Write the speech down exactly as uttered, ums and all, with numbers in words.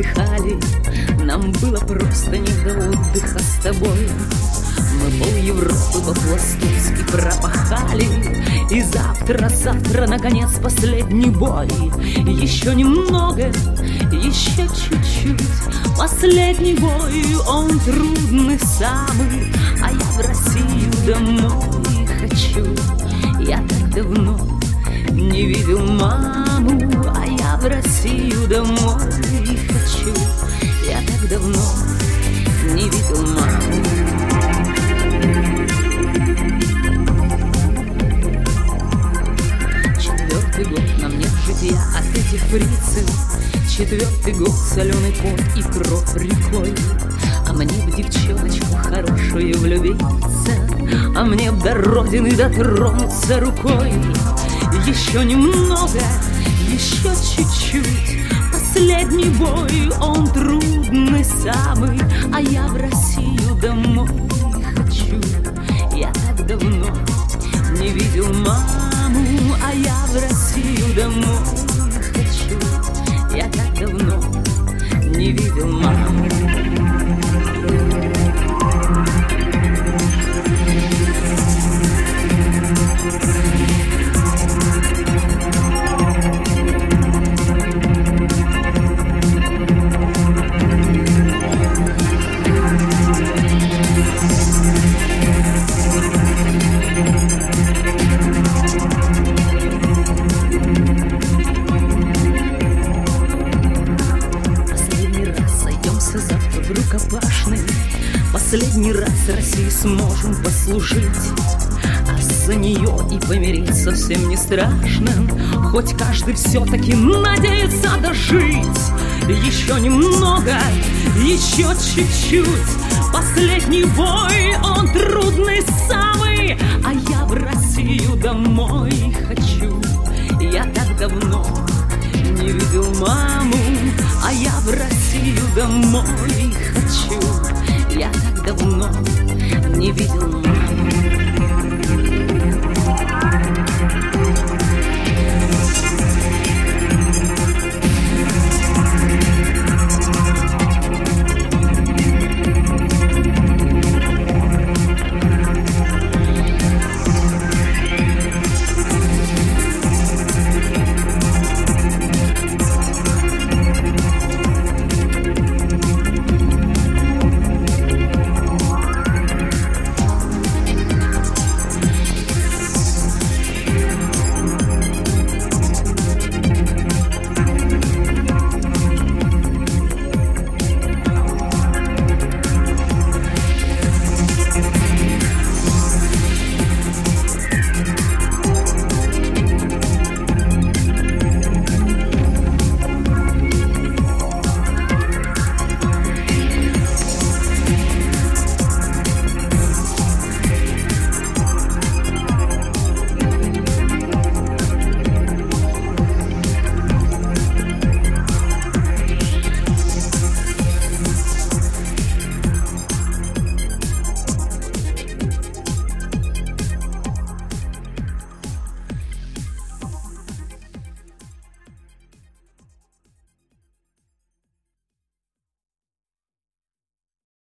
отдыхали, нам было просто не до отдыха с тобой. Мы пол Европы по-пластунски пропахали, и завтра, завтра, наконец, последний бой. Еще немного, еще чуть-чуть, последний бой. Он трудный самый, а я в Россию домой хочу. Я так давно не видел маму, а я в Россию домой хочу. Я так давно не видел маму. Четвертый год на мне житья от этих фрицев, четвертый год соленый пот и кровь рекой. А мне б девчоночку хорошую влюбиться, а мне б до родины дотронуться рукой. Еще немного, еще чуть-чуть, последний бой. Он трудный самый, а я в Россию домой хочу. Я так давно не видел маму, а я в Россию домой хочу. Я так давно не видел маму. Последний раз России сможем послужить, а за нее и помереть совсем не страшно. Хоть каждый все-таки надеется дожить. Еще немного, еще чуть-чуть, последний бой. Он трудный самый, а я в Россию домой хочу. Я так давно не видел маму, а я в Россию домой хочу. Я так давно не видел маму.